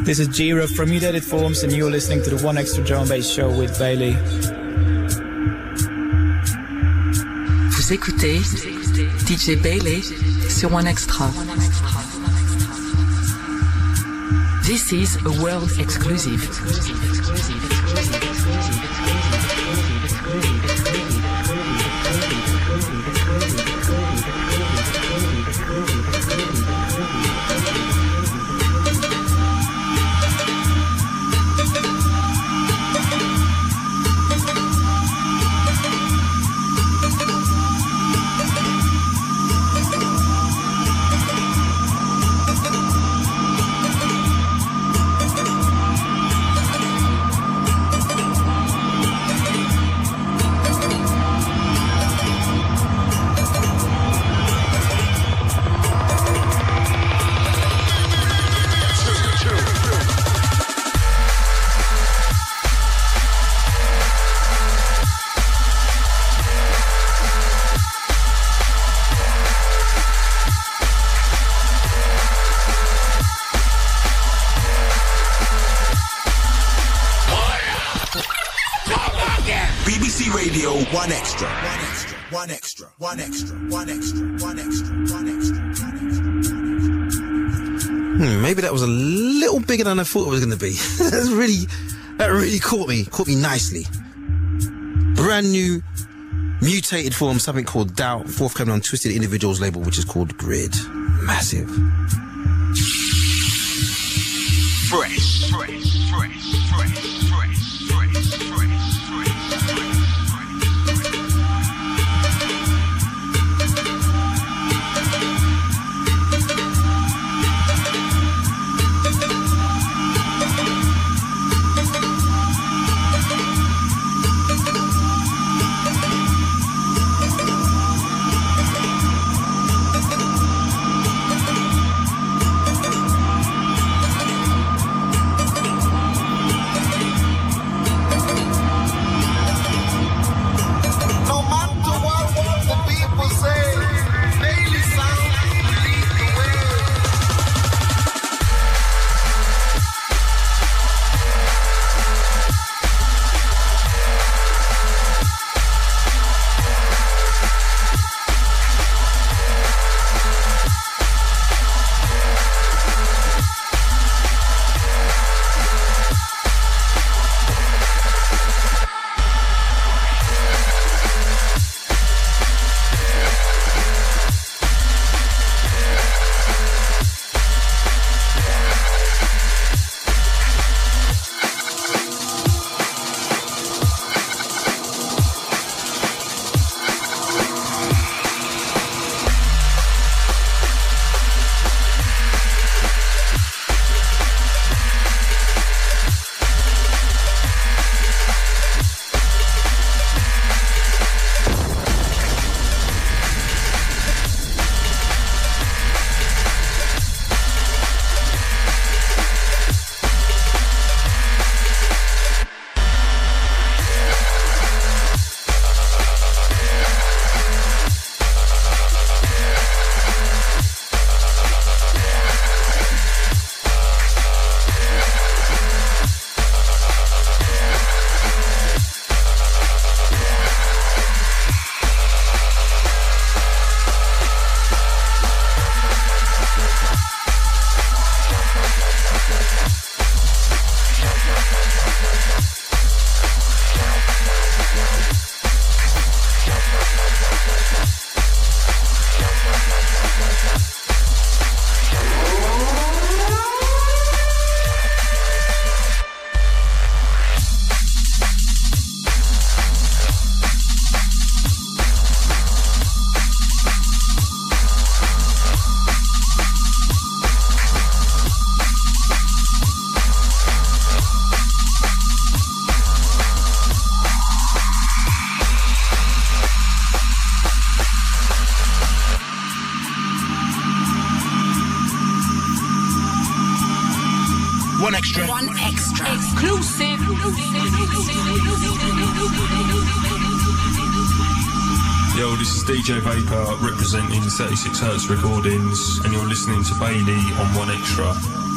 This is Jira from Mutated Forms, and you're listening to the One Extra Drum and Bass Show with Bailey. Vous écoutez DJ Bailey sur One Extra. This is a world exclusive. One extra, one extra, one extra, one extra, one extra, one extra, one extra. Maybe that was a little bigger than I thought it was going to be. That really caught me nicely. Brand new, Mutated Form, something called Doubt, forthcoming on Twisted Individuals label, which is called Grid. Massive. Fresh. One extra. One extra. Exclusive. Yo, this is DJ Vapor representing 36Hz Recordings, and you're listening to Bailey on One Extra.